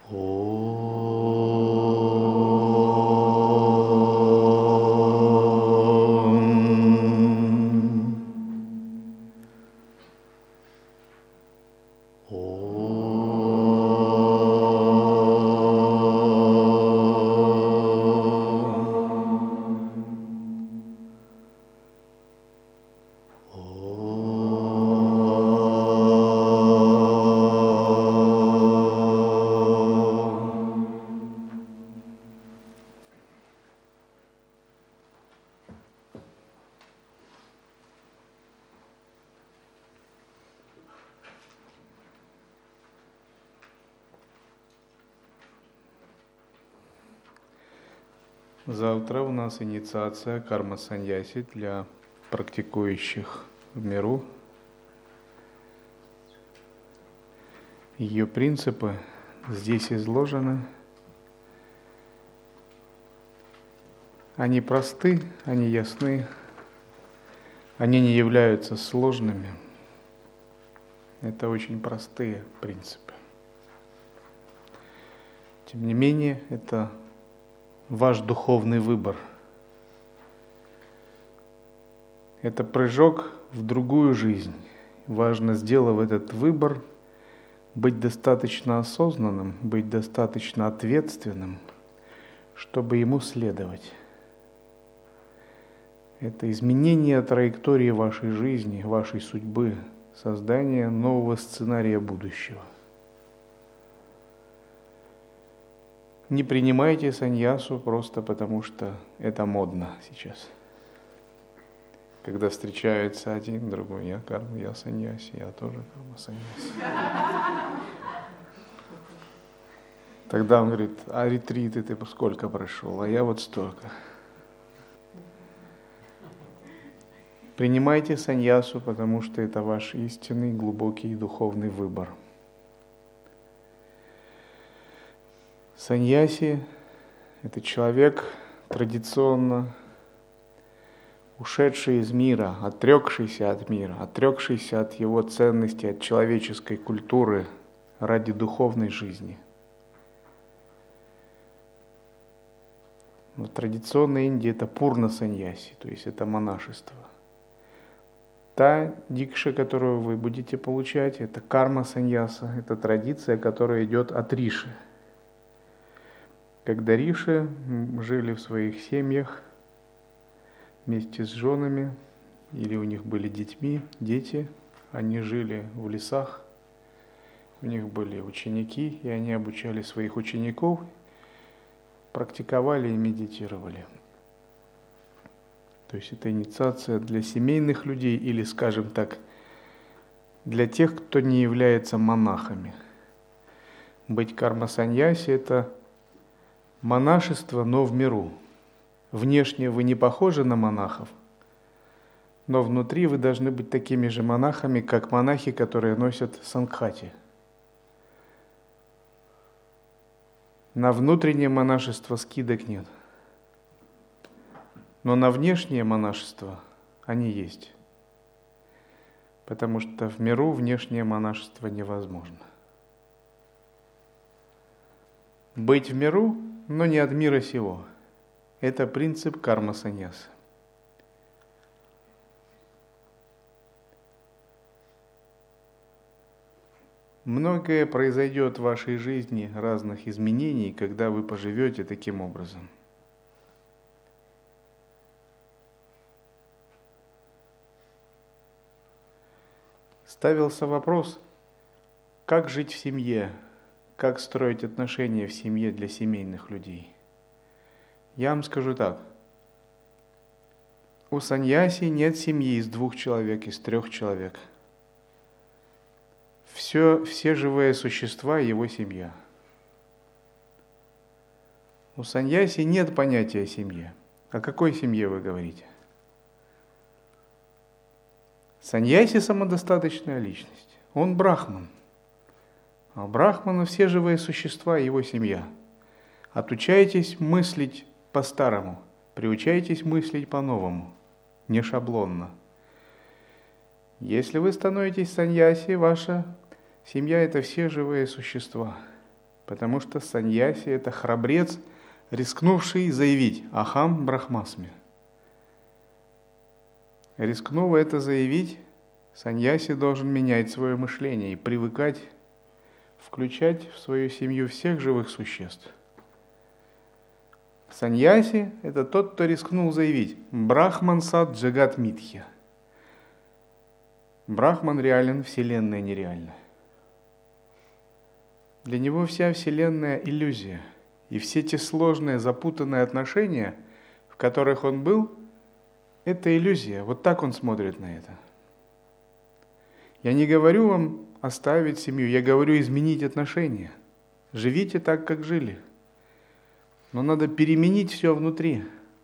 Завтра у нас инициация карма-саньяси для практикующих в миру. Ее принципы здесь изложены. Они просты, они ясны, они не являются сложными. Это очень простые принципы. Тем не менее, это ваш духовный выбор. Это прыжок в другую жизнь. Важно, сделав этот выбор, быть достаточно осознанным, быть достаточно ответственным, чтобы ему следовать. Это изменение траектории вашей жизни, вашей судьбы, создание нового сценария будущего. Не принимайте саньясу просто потому, что это модно сейчас. Когда встречаются один, другой, я карма, я саньяси, я тоже карма саньяси. Тогда он говорит, а ретриты ты сколько прошел, а я вот столько. Принимайте саньясу, потому что это ваш истинный, глубокий духовный выбор. Саньяси – это человек, традиционно ушедший из мира, отрекшийся от мира, отрекшийся от его ценностей, от человеческой культуры ради духовной жизни. В традиционной Индии это пурна-саньяси, то есть это монашество. Та дикша, которую вы будете получать, это карма-саньяса, это традиция, которая идет от риши. Когда риши жили в своих семьях вместе с женами, или у них были дети, они жили в лесах, у них были ученики, и они обучали своих учеников, практиковали и медитировали. То есть это инициация для семейных людей, или, скажем так, для тех, кто не является монахами. Быть карма-саньяси – это монашество, но в миру. Внешне вы не похожи на монахов, но внутри вы должны быть такими же монахами, как монахи, которые носят сангхати. На внутреннее монашество скидок нет, но на внешнее монашество они есть, потому что в миру внешнее монашество невозможно. Быть в миру, но не от мира сего. Это принцип карма-саньясы. Многое произойдет в вашей жизни, разных изменений, когда вы поживете таким образом. Ставился вопрос, как жить в семье, как строить отношения в семье для семейных людей. Я вам скажу так. У саньяси нет семьи из 2 человек, из 3 человек. Все живые существа – его семья. У саньяси нет понятия о семье. О какой семье вы говорите? Саньяси – самодостаточная личность. Он брахман. А брахманы все живые существа, его семья. Отучайтесь мыслить по-старому, приучайтесь мыслить по-новому, не шаблонно. Если вы становитесь саньяси, ваша семья – это все живые существа. Потому что саньяси – это храбрец, рискнувший заявить «Ахам Брахмасми». Рискнув это заявить, саньяси должен менять свое мышление и привыкать включать в свою семью всех живых существ. Саньяси – это тот, кто рискнул заявить «Брахман сад джагат митхья». Брахман реален, Вселенная нереальна. Для него вся Вселенная – иллюзия. И все те сложные, запутанные отношения, в которых он был, это иллюзия. Вот так он смотрит на это. Я не говорю вам оставить семью, я говорю изменить отношения. Живите так, как жили. Но надо переменить все внутри.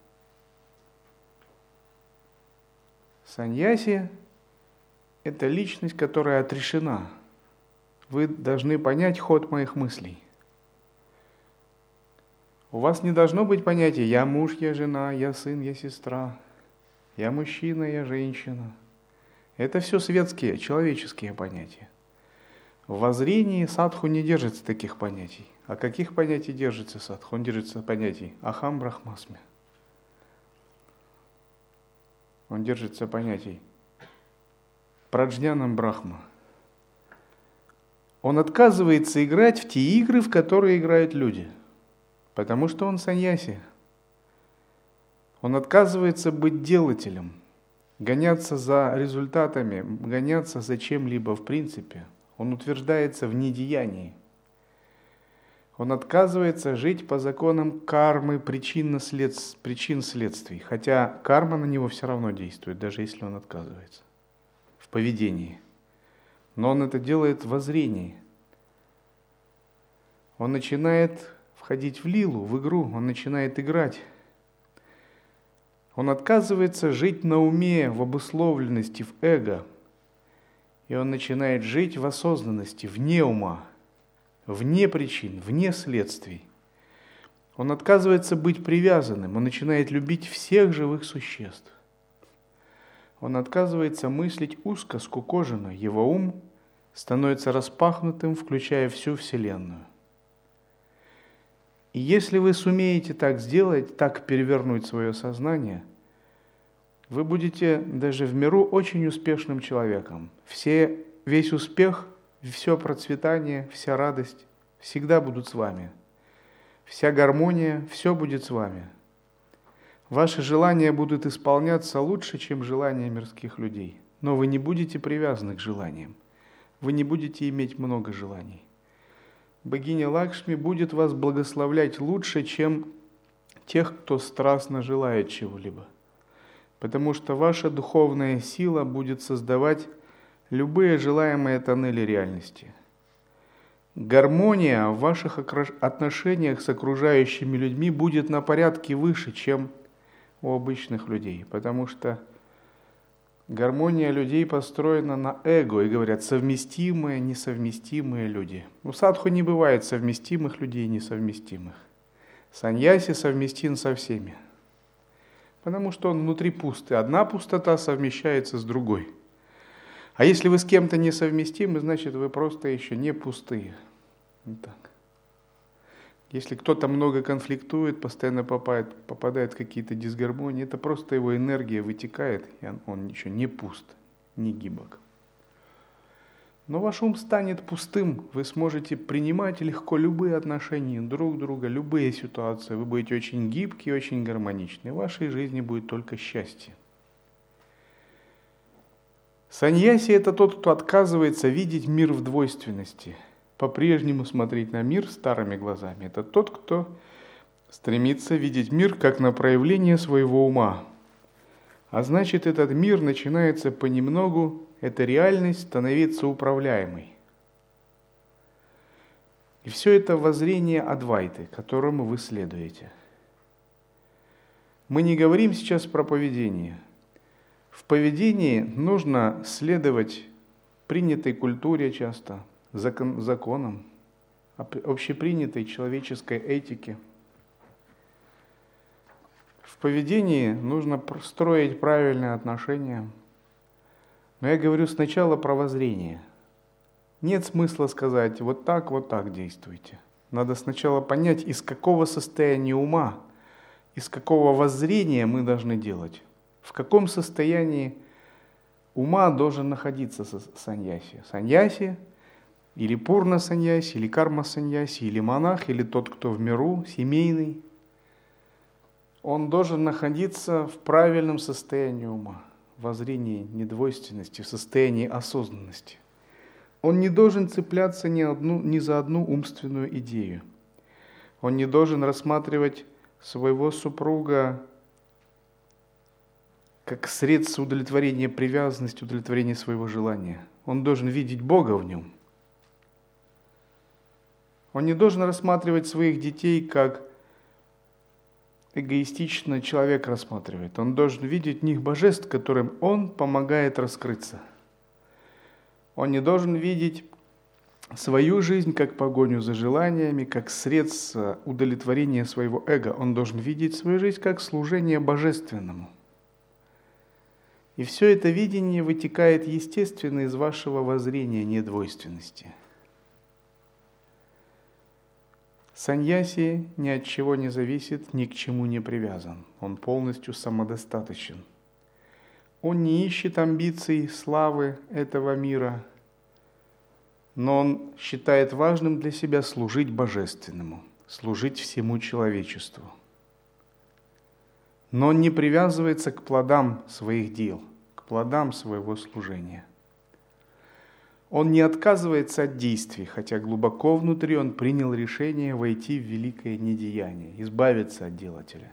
Саньяси – это личность, которая отрешена. Вы должны понять ход моих мыслей. У вас не должно быть понятия «я муж, я жена, я сын, я сестра», «я мужчина, я женщина». Это все светские, человеческие понятия. В воззрении садху не держится таких понятий. А каких понятий держится садху? Он держится понятий «Ахам Брахмасми». Он держится понятий «Праджнянам Брахма». Он отказывается играть в те игры, в которые играют люди, потому что он саньяси. Он отказывается быть делателем, гоняться за результатами, гоняться за чем-либо в принципе. Он утверждается в недеянии. Он отказывается жить по законам кармы, причин следствий, хотя карма на него все равно действует, даже если он отказывается в поведении. Но он это делает в воззрении. Он начинает входить в лилу, в игру, он начинает играть. Он отказывается жить на уме, в обусловленности, в эго. И он начинает жить в осознанности, вне ума, вне причин, вне следствий. Он отказывается быть привязанным, он начинает любить всех живых существ. Он отказывается мыслить узко, скукоженно, его ум становится распахнутым, включая всю Вселенную. И если вы сумеете так сделать, так перевернуть свое сознание, вы будете даже в миру очень успешным человеком. Весь успех, все процветание, вся радость всегда будут с вами. Вся гармония, все будет с вами. Ваши желания будут исполняться лучше, чем желания мирских людей. Но вы не будете привязаны к желаниям. Вы не будете иметь много желаний. Богиня Лакшми будет вас благословлять лучше, чем тех, кто страстно желает чего-либо. Потому что ваша духовная сила будет создавать любые желаемые тоннели реальности. Гармония в ваших отношениях с окружающими людьми будет на порядке выше, чем у обычных людей, потому что гармония людей построена на эго, и говорят совместимые, несовместимые люди. У садху не бывает совместимых людей и несовместимых. Саньяси совместим со всеми, потому что он внутри пустый. Одна пустота совмещается с другой. А если вы с кем-то несовместимы, значит вы просто еще не пустые. Вот так. Если кто-то много конфликтует, постоянно попадает в какие-то дисгармонии, это просто его энергия вытекает, и он еще не пуст, не гибок. Но ваш ум станет пустым, вы сможете принимать легко любые отношения друг друга, любые ситуации. Вы будете очень гибкие, очень гармоничны. В вашей жизни будет только счастье. Саньяси – это тот, кто отказывается видеть мир в двойственности, по-прежнему смотреть на мир старыми глазами. Это тот, кто стремится видеть мир как на проявление своего ума. А значит, этот мир начинается понемногу, эта реальность становится управляемой. И все это воззрение Адвайты, которому вы следуете. Мы не говорим сейчас про поведение. В поведении нужно следовать принятой культуре часто, законам, общепринятой человеческой этике. В поведении нужно строить правильные отношения. Но я говорю сначала про воззрение. Нет смысла сказать вот так действуйте. Надо сначала понять, из какого состояния ума, из какого воззрения мы должны делать. В каком состоянии ума должен находиться саньяси. Саньяси, или пурна саньяси, или карма саньяси, или монах, или тот, кто в миру, семейный. Он должен находиться в правильном состоянии ума, в воззрении недвойственности, в состоянии осознанности. Он не должен цепляться ни за одну умственную идею. Он не должен рассматривать своего супруга как средство удовлетворения привязанности, удовлетворения своего желания. Он должен видеть Бога в нем. Он не должен рассматривать своих детей как эгоистично человек рассматривает. Он должен видеть в них божеств, которым он помогает раскрыться. Он не должен видеть свою жизнь как погоню за желаниями, как средство удовлетворения своего эго. Он должен видеть свою жизнь как служение божественному. И все это видение вытекает естественно из вашего воззрения недвойственности. Саньяси ни от чего не зависит, ни к чему не привязан. Он полностью самодостаточен. Он не ищет амбиций, славы этого мира, но он считает важным для себя служить божественному, служить всему человечеству. Но он не привязывается к плодам своих дел, к плодам своего служения. Он не отказывается от действий, хотя глубоко внутри он принял решение войти в великое недеяние, избавиться от делателя.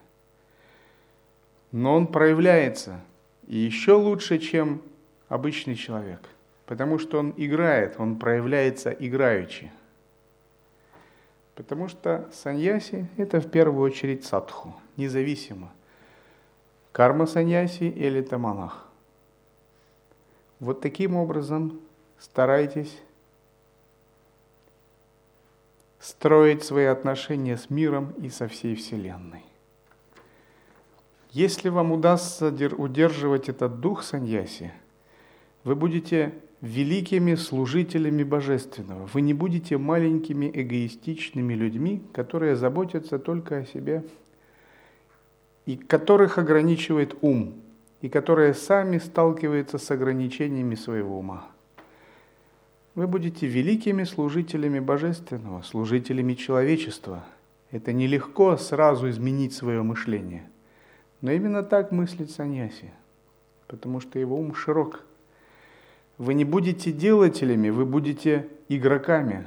Но он проявляется и еще лучше, чем обычный человек, потому что он играет, он проявляется играючи. Потому что саньяси – это в первую очередь садху, независимо, карма саньяси или это монах. Вот таким образом старайтесь строить свои отношения с миром и со всей Вселенной. Если вам удастся удерживать этот дух саньяси, вы будете великими служителями Божественного. Вы не будете маленькими эгоистичными людьми, которые заботятся только о себе, и которых ограничивает ум, и которые сами сталкиваются с ограничениями своего ума. Вы будете великими служителями Божественного, служителями человечества. Это нелегко сразу изменить свое мышление. Но именно так мыслит саньяси, потому что его ум широк. Вы не будете делателями, вы будете игроками.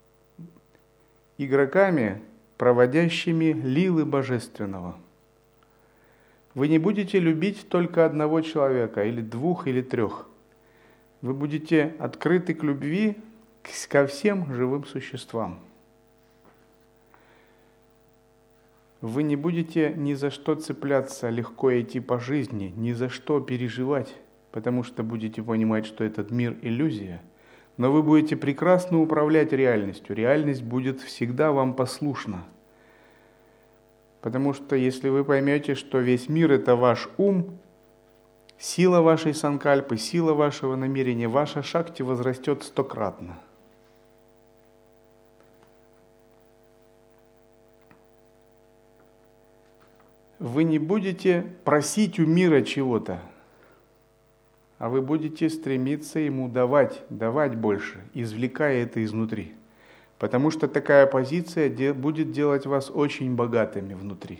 Игроками, проводящими лилы Божественного. Вы не будете любить только одного человека, или двух, или трех. Вы будете открыты к любви ко всем живым существам. Вы не будете ни за что цепляться, легко идти по жизни, ни за что переживать, потому что будете понимать, что этот мир – иллюзия, но вы будете прекрасно управлять реальностью. Реальность будет всегда вам послушна. Потому что если вы поймете, что весь мир – это ваш ум, сила вашей санкальпы, сила вашего намерения, ваша шакти возрастет 100-кратно. Вы не будете просить у мира чего-то, а вы будете стремиться ему давать больше, извлекая это изнутри. Потому что такая позиция будет делать вас очень богатыми внутри.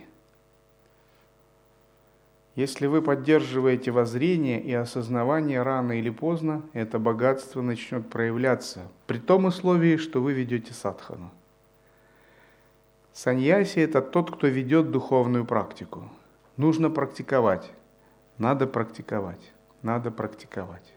Если вы поддерживаете воззрение и осознавание, рано или поздно это богатство начнет проявляться, при том условии, что вы ведете садхану. Саньяси – это тот, кто ведет духовную практику. Нужно практиковать, надо практиковать, надо практиковать.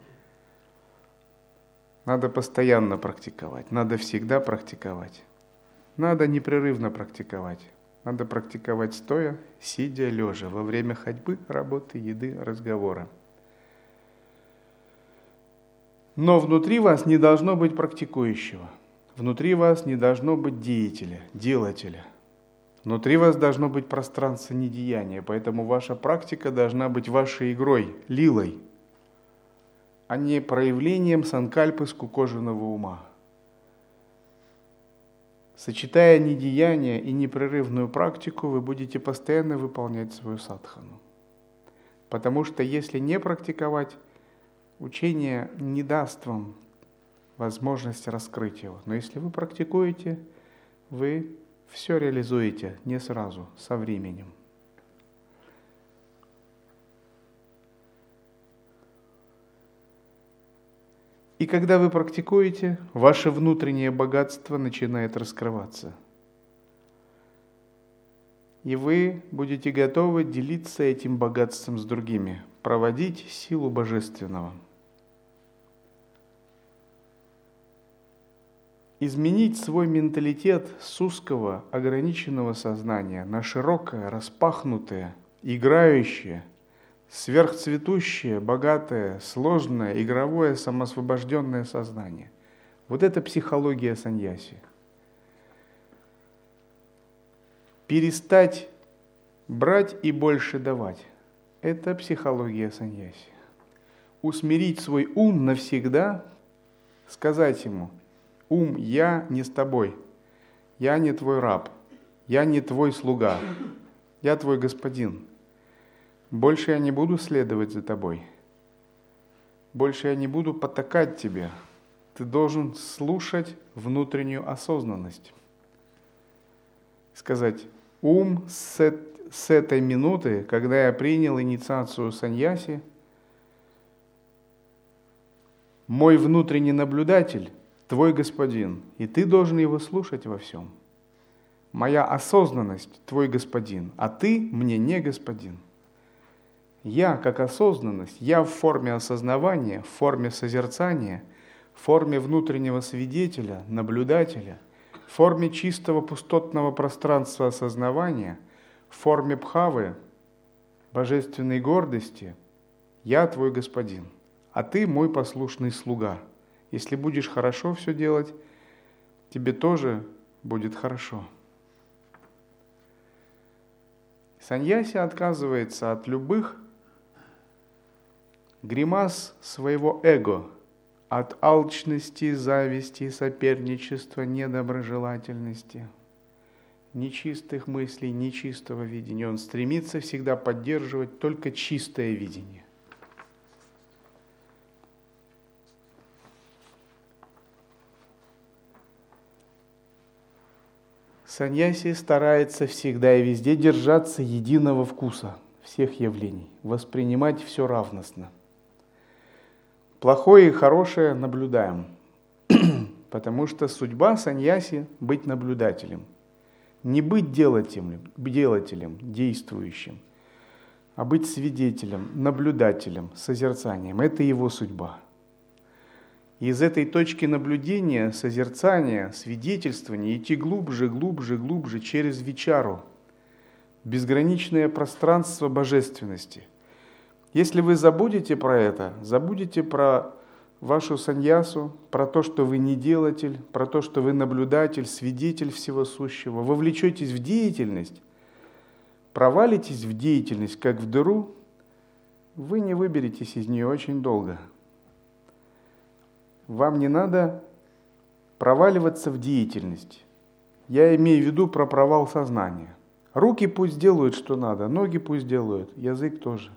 Надо постоянно практиковать, надо всегда практиковать. Надо непрерывно практиковать. Надо практиковать стоя, сидя, лежа, во время ходьбы, работы, еды, разговора. Но внутри вас не должно быть практикующего. Внутри вас не должно быть деятеля, делателя. Внутри вас должно быть пространство недеяния, поэтому ваша практика должна быть вашей игрой, лилой, а не проявлением санкальпы скукоженного ума. Сочетая недеяние и непрерывную практику, вы будете постоянно выполнять свою садхану. Потому что если не практиковать, учение не даст вам возможность раскрыть его. Но если вы практикуете, вы все реализуете не сразу, со временем. И когда вы практикуете, ваше внутреннее богатство начинает раскрываться. И вы будете готовы делиться этим богатством с другими, проводить силу божественного. Изменить свой менталитет с узкого, ограниченного сознания на широкое, распахнутое, играющее, сверхцветущее, богатое, сложное, игровое, самоосвобожденное сознание. Вот это психология саньяси. Перестать брать и больше давать. Это психология саньяси. Усмирить свой ум навсегда, сказать ему: ум, я не с тобой, я не твой раб, я не твой слуга, я твой господин. Больше я не буду следовать за тобой, больше я не буду потакать тебе. Ты должен слушать внутреннюю осознанность. Сказать: ум, с этой минуты, когда я принял инициацию саньяси, мой внутренний наблюдатель – твой господин, и ты должен его слушать во всем. Моя осознанность – твой господин, а ты мне не господин. Я как осознанность, я в форме осознавания, в форме созерцания, в форме внутреннего свидетеля, наблюдателя, в форме чистого пустотного пространства осознавания, в форме бхавы, божественной гордости, я твой господин, а ты мой послушный слуга. Если будешь хорошо все делать, тебе тоже будет хорошо. Саньяси отказывается от любых гримас своего эго, от алчности, зависти, соперничества, недоброжелательности, нечистых мыслей, нечистого видения. Он стремится всегда поддерживать только чистое видение. Саньяси старается всегда и везде держаться единого вкуса всех явлений, воспринимать все равностно. Плохое и хорошее наблюдаем, потому что судьба саньяси – быть наблюдателем. Не быть делателем, действующим, а быть свидетелем, наблюдателем, созерцанием. Это его судьба. И из этой точки наблюдения, созерцания, свидетельствования идти глубже, глубже, глубже через вичару, безграничное пространство божественности. Если вы забудете про это, забудете про вашу саньясу, про то, что вы не делатель, про то, что вы наблюдатель, свидетель всего сущего, вовлечетесь в деятельность, провалитесь в деятельность, как в дыру, вы не выберетесь из нее очень долго. Вам не надо проваливаться в деятельность. Я имею в виду про провал сознания. Руки пусть делают, что надо, ноги пусть делают, язык тоже.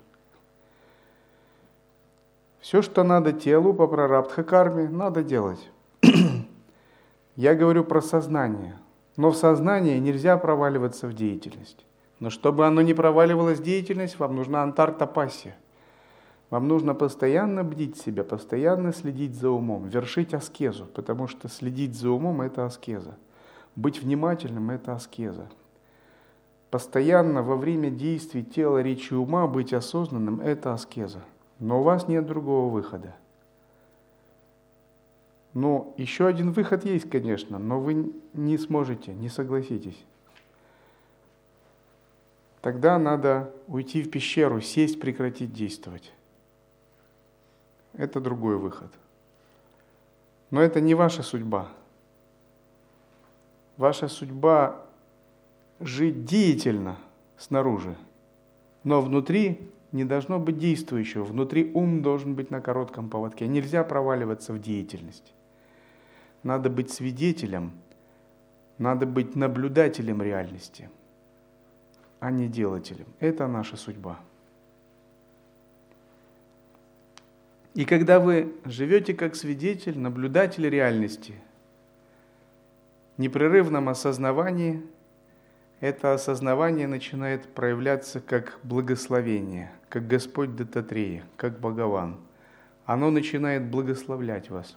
Все, что надо телу по прарабдха-карме, надо делать. Я говорю про сознание. Но в сознании нельзя проваливаться в деятельность. Но чтобы оно не проваливалось в деятельность, вам нужна антар-тапасия. Вам нужно постоянно бдить себя, постоянно следить за умом, вершить аскезу, потому что следить за умом – это аскеза. Быть внимательным – это аскеза. Постоянно во время действий тела, речи, ума быть осознанным – это аскеза. Но у вас нет другого выхода. Ну, еще один выход есть, конечно, но вы не сможете, не согласитесь. Тогда надо уйти в пещеру, сесть, прекратить действовать. Это другой выход. Но это не ваша судьба. Ваша судьба – жить деятельно снаружи, но внутри не должно быть действующего. Внутри ум должен быть на коротком поводке. Нельзя проваливаться в деятельность. Надо быть свидетелем, Надо быть наблюдателем реальности, а не делателем. Это наша судьба. И когда вы живете как свидетель, наблюдатель реальности, в непрерывном осознавании, это осознавание начинает проявляться как благословение, как Господь Даттатрея, как Бхагаван. Оно начинает благословлять вас.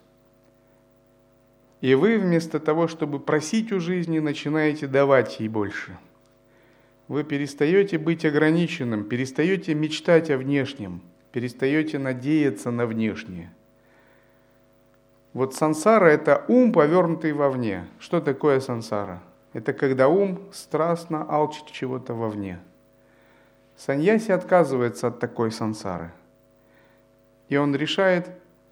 И вы вместо того, чтобы просить у жизни, начинаете давать ей больше. Вы перестаете быть ограниченным, перестаете мечтать о внешнем, перестаете надеяться на внешнее. Вот сансара – это ум, повернутый вовне. Что такое сансара? Это когда ум страстно алчит чего-то вовне. Саньяси отказывается от такой сансары. И он решает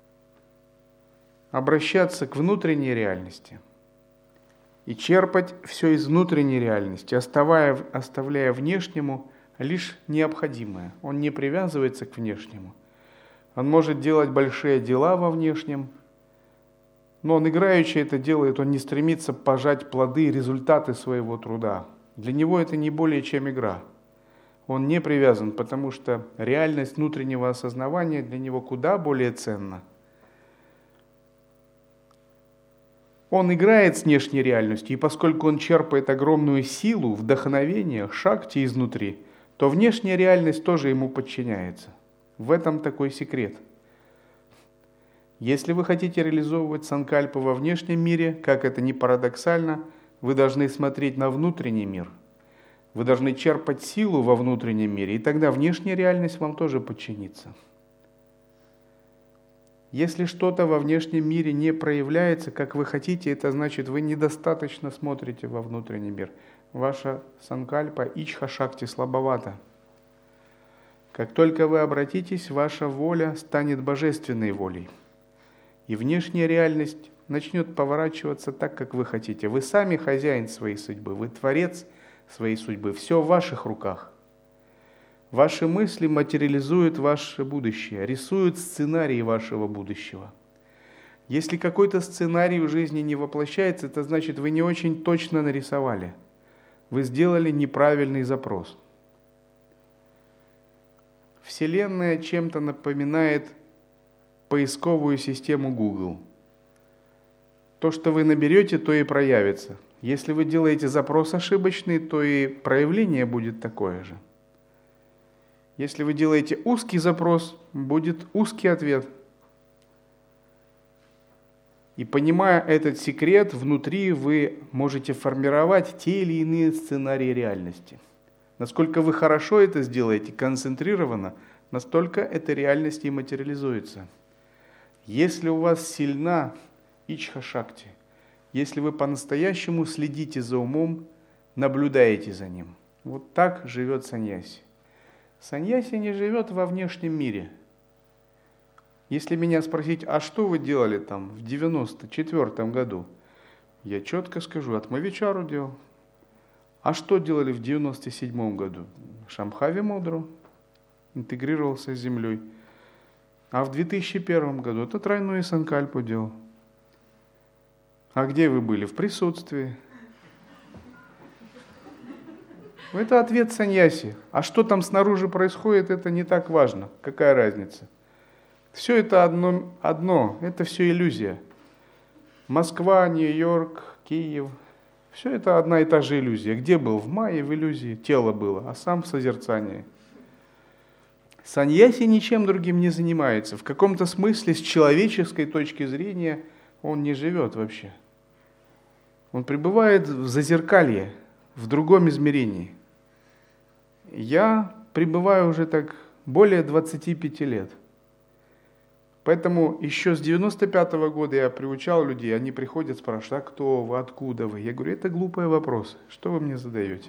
обращаться к внутренней реальности и черпать все из внутренней реальности, оставляя внешнему лишь необходимое. Он не привязывается к внешнему. Он может делать большие дела во внешнем, но он играючи это делает, он не стремится пожать плоды и результаты своего труда. Для него это не более чем игра. Он не привязан, потому что реальность внутреннего осознавания для него куда более ценна. Он играет с внешней реальностью, и поскольку он черпает огромную силу, вдохновение, шакти изнутри, то внешняя реальность тоже ему подчиняется. В этом такой секрет. Если вы хотите реализовывать санкальпы во внешнем мире, как это ни парадоксально, вы должны смотреть на внутренний мир. Вы должны черпать силу во внутреннем мире, и тогда внешняя реальность вам тоже подчинится. Если что-то во внешнем мире не проявляется, как вы хотите, это значит, вы недостаточно смотрите во внутренний мир. Ваша санкальпа ичха-шакти слабовата. Как только вы обратитесь, ваша воля станет божественной волей. И внешняя реальность начнет поворачиваться так, как вы хотите. Вы сами хозяин своей судьбы, вы творец своей судьбы. Все в ваших руках. Ваши мысли материализуют ваше будущее, рисуют сценарии вашего будущего. Если какой-то сценарий в жизни не воплощается, это значит, вы не очень точно нарисовали. Вы сделали неправильный запрос. Вселенная чем-то напоминает поисковую систему Google. То, что вы наберете, то и проявится. Если вы делаете запрос ошибочный, то и проявление будет такое же. Если вы делаете узкий запрос, будет узкий ответ. И понимая этот секрет, внутри вы можете формировать те или иные сценарии реальности. Насколько вы хорошо это сделаете, концентрированно, настолько эта реальность и материализуется. Если у вас сильна ичха-шакти, если вы по-настоящему следите за умом, наблюдаете за ним. Вот так живет саньяси. Саньяси не живет во внешнем мире. Если меня спросить, а что вы делали там в 94 году? Я четко скажу, Атмавичару делал. А что делали в 97 году? Шамбхави Мудру, интегрировался с землей. А в 2001 году это тройную санкальпу делал. А где вы были? В присутствии. Это ответ саньяси. А что там снаружи происходит, это не так важно. Какая разница? Все это одно, это все иллюзия. Москва, Нью-Йорк, Киев. Все это одна и та же иллюзия. Где был? В майе в иллюзии тело было, а сам в созерцании. Саньяси ничем другим не занимается. В каком-то смысле, с человеческой точки зрения, он не живет вообще. Он пребывает в зазеркалье, в другом измерении. Я пребываю уже так более 25 лет. Поэтому еще с 95-го года я приучал людей, они приходят, спрашивают, а кто вы, откуда вы? Я говорю, это глупый вопрос, что вы мне задаете?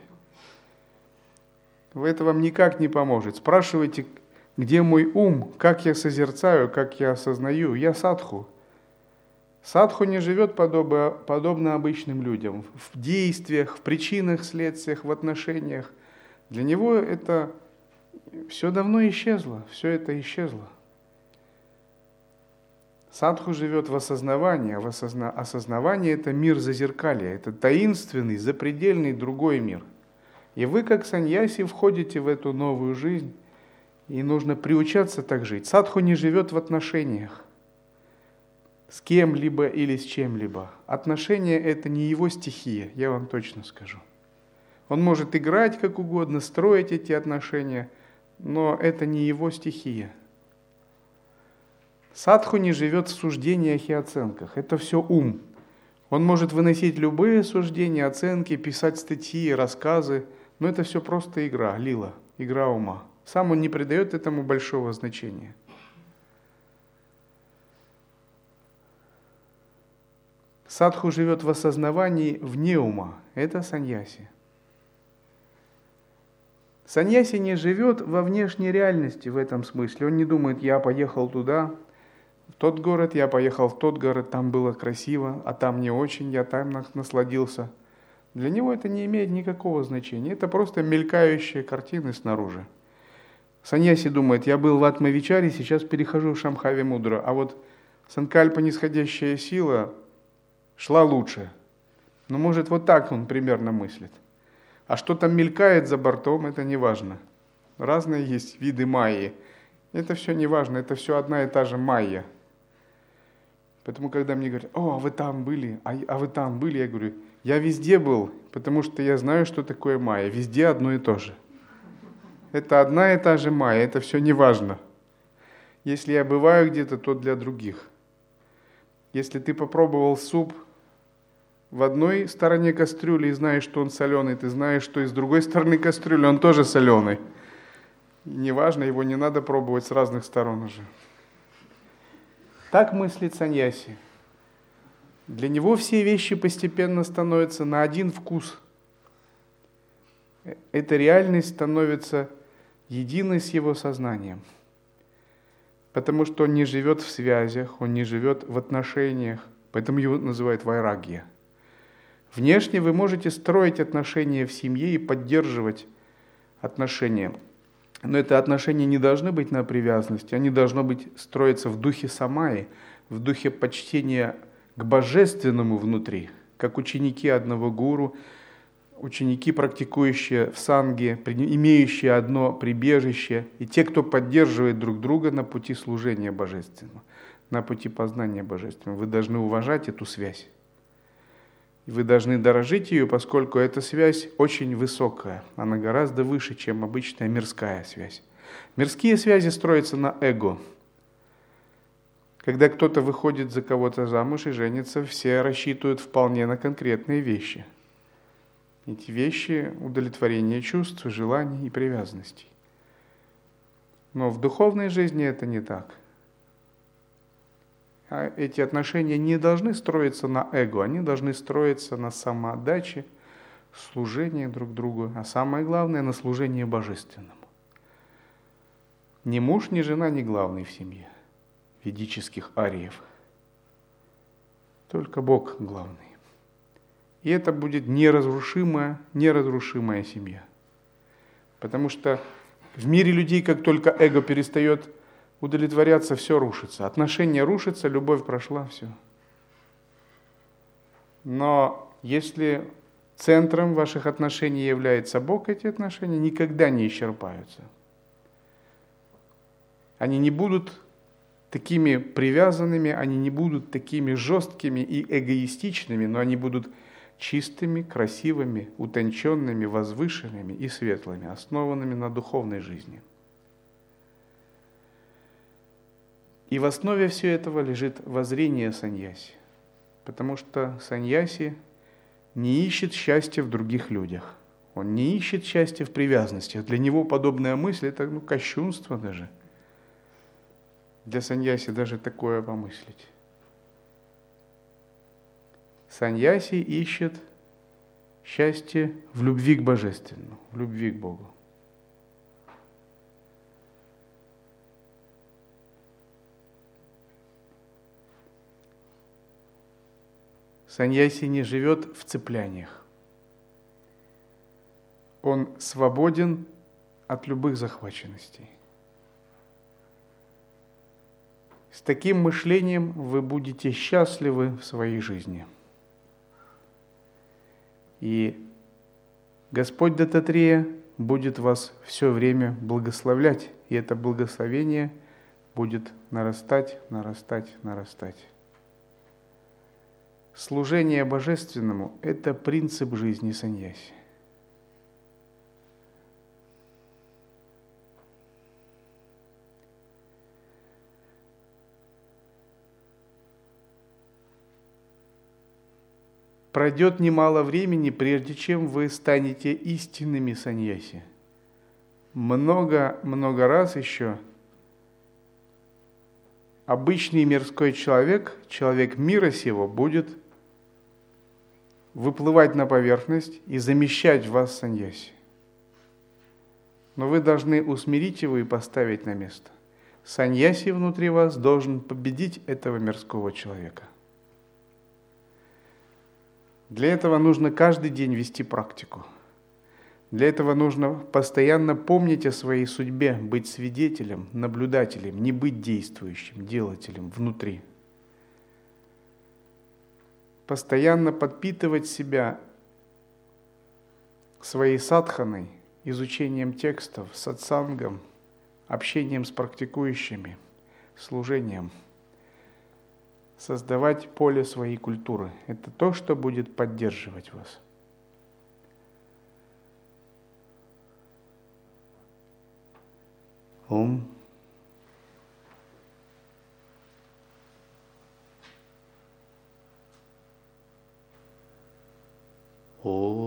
Это вам никак не поможет. Спрашивайте, где мой ум, как я созерцаю, как я осознаю. Я садху. Садху не живет подобно обычным людям. В действиях, в причинах, следствиях, в отношениях. Для него это все давно исчезло. Все это исчезло. Садху живет в осознавании, а осознавание – это мир зазеркалья, это таинственный, запредельный другой мир. И вы, как саньяси, входите в эту новую жизнь, и нужно приучаться так жить. Садху не живет в отношениях с кем-либо или с чем-либо. Отношения – это не его стихия, я вам точно скажу. Он может играть как угодно, строить эти отношения, но это не его стихия. Садху не живет в суждениях и оценках. Это все ум. Он может выносить любые суждения, оценки, писать статьи, рассказы, но это все просто игра, лила, игра ума. Сам он не придает этому большого значения. Садху живет в осознавании вне ума. Это саньяси. Саньяси не живет во внешней реальности в этом смысле. Он не думает, я поехал туда, в тот город, я поехал в тот город, там было красиво, а там не очень, я там насладился. Для него это не имеет никакого значения. Это просто мелькающие картины снаружи. Саньяси думает, я был в Атмавичаре, сейчас перехожу в Шамхави Мудра, а вот Санкальпа нисходящая сила шла лучше. Ну, может, вот так он примерно мыслит. А что там мелькает за бортом, это не важно. Разные есть виды майи. Это все не важно, это все одна и та же майя. Поэтому, когда мне говорят, о, вы там были, а вы там были, я говорю, я везде был, потому что я знаю, что такое майя. Везде одно и то же. Это одна и та же майя, это все не важно. Если я бываю где-то, то для других. Если ты попробовал суп в одной стороне кастрюли и знаешь, что он соленый, ты знаешь, что и с другой стороны кастрюли он тоже соленый. И неважно, его не надо пробовать с разных сторон уже. Так мыслит саньяси. Для него все вещи постепенно становятся на один вкус. Эта реальность становится единой с его сознанием. Потому что он не живет в связях, он не живет в отношениях. Поэтому его называют вайрагья. Внешне вы можете строить отношения в семье и поддерживать отношения. Но это отношения не должны быть на привязанности, они должны быть строиться в духе самаи, в духе почтения к божественному внутри, как ученики одного гуру, ученики, практикующие в санге, имеющие одно прибежище, и те, кто поддерживает друг друга на пути служения божественному, на пути познания божественного. Вы должны уважать эту связь. Вы должны дорожить ее, поскольку эта связь очень высокая. Она гораздо выше, чем обычная мирская связь. Мирские связи строятся на эго. Когда кто-то выходит за кого-то замуж и женится, все рассчитывают вполне на конкретные вещи. Эти вещи – удовлетворение чувств, желаний и привязанностей. Но в духовной жизни это не так. А эти отношения не должны строиться на эго, они должны строиться на самоотдаче, служении друг другу, а самое главное – на служении божественному. Ни муж, ни жена не главный в семье ведических ариев. Только Бог главный. И это будет неразрушимая семья. Потому что в мире людей, как только эго перестает удовлетворяться, все рушится. Отношения рушатся, любовь прошла, все. Но если центром ваших отношений является Бог, эти отношения никогда не исчерпаются. Они не будут такими привязанными, они не будут такими жесткими и эгоистичными, но они будут чистыми, красивыми, утонченными, возвышенными и светлыми, основанными на духовной жизни. И в основе всего этого лежит воззрение саньяси, потому что саньяси не ищет счастья в других людях, он не ищет счастья в привязанностях. Для него подобная мысль – это кощунство даже. Для саньяси даже такое помыслить. Саньяси ищет счастье в любви к Божественному, в любви к Богу. Саньяси не живет в цепляниях. Он свободен от любых захваченностей. С таким мышлением вы будете счастливы в своей жизни. И Господь Дататрея будет вас все время благословлять, и это благословение будет нарастать, нарастать, нарастать. Служение Божественному – это принцип жизни саньяси. Пройдет немало времени, прежде чем вы станете истинными саньяси. Много раз еще обычный мирской человек, человек мира сего, будет выплывать на поверхность и замещать вас саньяси. Но вы должны усмирить его и поставить на место. Саньяси внутри вас должен победить этого мирского человека. Для этого нужно каждый день вести практику. Для этого нужно постоянно помнить о своей судьбе, быть свидетелем, наблюдателем, не быть действующим, делателем внутри. Постоянно подпитывать себя своей садханой, изучением текстов, сатсангом, общением с практикующими, служением. Создавать поле своей культуры. Это то, что будет поддерживать вас. Ом. Ом.